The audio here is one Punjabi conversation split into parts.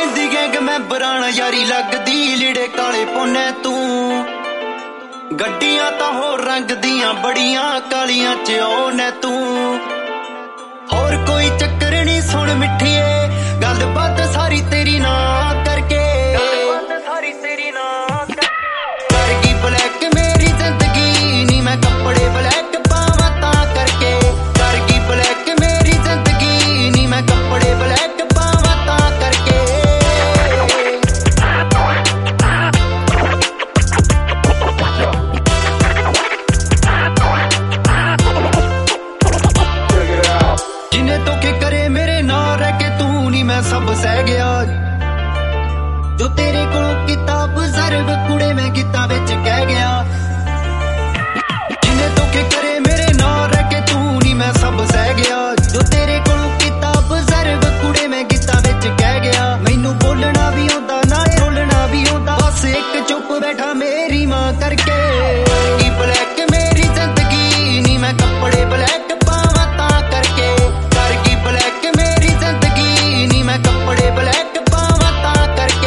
ਕਹਿੰਦੀ ਗੈਂਗ ਮੈਂਬਰਾਂ ਨਾਲ ਯਾਰੀ ਲੱਗਦੀ, ਲੀੜੇ ਕਾਲੇ ਪੋਨੇ ਤੂੰ, ਗੱਡੀਆਂ ਤਾਂ ਹੋਰ ਰੰਗ ਦੀਆਂ ਬੜੀਆਂ ਕਾਲੀਆਂ ਚ ਉਹਨੇ ਤੂੰ। ਹੋਰ ਕੋਈ ਚੱਕਰ ਨਹੀਂ ਸੁਣ ਮਿੱਠੀਏ, ਗੱਲਬਾਤ ਸਾਰੀ ਤੇਰੀ ਨਾ ਕਰਕੇ, ਸਾਰੀ ਤੇਰੀ ਨਾ ਕਰ ਗਈ ਬਲੈਕ ਮੇਰੀ ਜ਼ਿੰਦਗੀ ਨੀ, ਮੈਂ ਕੱਪੜੇ ਬਲੈਕ ਪਾਵਾਂ ਤਾਂ ਕਰਕੇ ਕਰ ਗਈ ਬਲੈਕ ਮੇਰੀ ਜ਼ਿੰਦਗੀ ਨੀ, ਮੈਂ ਕੱਪੜੇ ਬਲੈਕ ਪਾਵਾਂ ਤਾਂ ਕਰਕੇ। ਜਿਨੇ ਧੋਖੇ ਕਰੇ ਮੇਰੇ ਨਾਲ ਰਹਿ ਕੇ ਤੂੰ ਨੀ, ਮੈਂ ਸਭ ਸਹਿ ਗਿਆ ਜੋ ਤੇਰੇ ਕੋਲੋਂ ਕਿਤਾਬ ਜ਼ਰਬ ਕੁੜੇ ਮੈਂ ਗੀਤਾਂ ਵਿੱਚ ਕਹਿ ਗਿਆ। ਜਿਨੇ ਧੋਖੇ ਕਰੇ ਮੇਰੇ ਨਾਲ ਰਹਿ ਕੇ ਤੂੰ ਨੀ, ਮੈਂ ਸਭ ਸਹਿ ਗਿਆ ਜੋ ਤੇਰੇ ਕੋਲੋਂ ਕਿਤਾਬ ਜ਼ਰਬ ਕੁੜੇ ਮੈਂ ਗੀਤਾਂ ਵਿੱਚ ਕਹਿ ਗਿਆ। ਮੈਨੂੰ ਬੋਲਣਾ ਵੀ ਆਉਂਦਾ ਨਾਲੇ ਰੋਲਣਾ ਵੀ ਆਉਂਦਾ, ਬਸ ਇੱਕ ਚੁੱਪ ਬੈਠਾ ਮੇਰੀ ਮਾਂ ਕਰਕੇ। ਕੀ ਬਲੈਕ ਮੇਰੀ ਜ਼ਿੰਦਗੀ ਨੀ, ਮੈਂ ਕੱਪੜੇ ਬਲੈਕ ਪਾਵਾਂ ਤਾਂ ਕਰਕੇ ਕਰ ਗਈ ਬਲੈਕ ਮੇਰੀ ਜ਼ਿੰਦਗੀ ਨੀ, ਮੈਂ ਕੱਪੜੇ ਬਲੈਕ ਪਾਵਾਂ ਤਾਂ ਕਰਕੇ।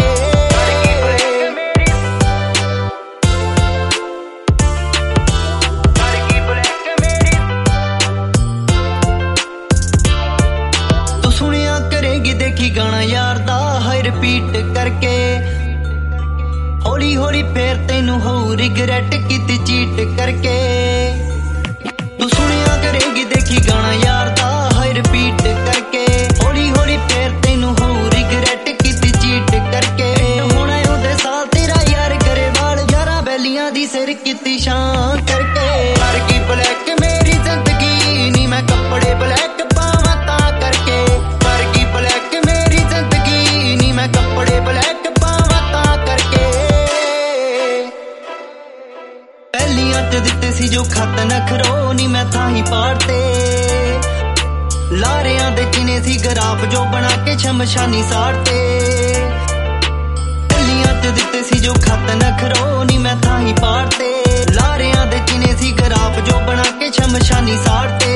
ਤੂੰ ਸੁਣਿਆ ਕਰੇਗੀ ਦੇਖੀ ਗਾਣਾ ਯਾਰ ਦਾ ਹਾਈ ਰਿਪੀਟ ਕਰਕੇ, ਹੌਲੀ ਹੌਲੀ ਫੇਰ ਤੈਨੂੰ ਹੋਊ ਰਿਗਰੈਟ ਕੀਤੀ ਚੀਟ ਕਰਕੇ। ਤੂੰ ਸੁਣਿਆ ਕਰੇਗੀ ਦੇਖੀ ਗਾਣਾ ਯਾਰ ਦਾ ਹਾਈ ਰਿਪੀਟ ਕਰਕੇ, ਹੌਲੀ ਹੌਲੀ ਫੇਰ ਤੈਨੂੰ ਹੋਊ ਰਿਗਰੈਟ ਕੀਤੀ ਚੀਟ ਕਰਕੇ। ਹੁਣ ਉਹਦੇ ਸਾਲ ਤੇਰਾ ਯਾਰ ਗਰੇਵਾਲ, ਯਾਰਾਂ ਬੈਲੀਆਂ ਦੀ ਸਿਰ ਕੀਤੀ ਛਾਂ ਕਰਕੇ ਕਰ ਗਈ ਬਲੈਕ ਮੇਰੀ ਜ਼ਿੰਦਗੀ ਨੀ, ਮੈਂ ਕੱਪੜੇ ਬਲੈਕ ਪਾਵਾਂ ਤਾਂ ਕਰਕੇ ਕਰ ਗਈ ਬਲੈਕ ਮੇਰੀ ਜ਼ਿੰਦਗੀ ਨੀ, ਮੈਂ ਕੱਪੜੇ ਬਲੈਕ ਪਾਵਾਂ ਤਾਂ ਕਰਕੇ। ਪਹਿਲੀਆਂ ਚ ਦਿੱਤੇ ਸੀ ਜੋ ਖੱਤ ਨਖਰੋ ਨੀ, ਮੈਂ ਤਾਂ ਹੀ ਪਾੜਤੇ ਲਾਰਿਆਂ ਦੇ ਚਿਨੇ ਸੀ ਗਰਾਫ ਜੋ ਬਣਾ ਕੇ ਸ਼ਮਸ਼ਾਨੀ ਸਾੜਤੇ। ਪਹਿਲੀਆਂ ਚ ਦਿੱਤੇ ਸੀ ਜੋ ਖੱਤ ਨਖਰੋ ਨੀ, ਮੈਂ ਤਾਂ ਹੀ ਪਾੜਤੇ ਲਾਰਿਆਂ ਦੇ ਚਿਨੇ ਸੀ ਗਰਾਫ ਜੋ ਬਣਾ ਕੇ ਸ਼ਮਸ਼ਾਨੀ ਸਾੜਤੇ।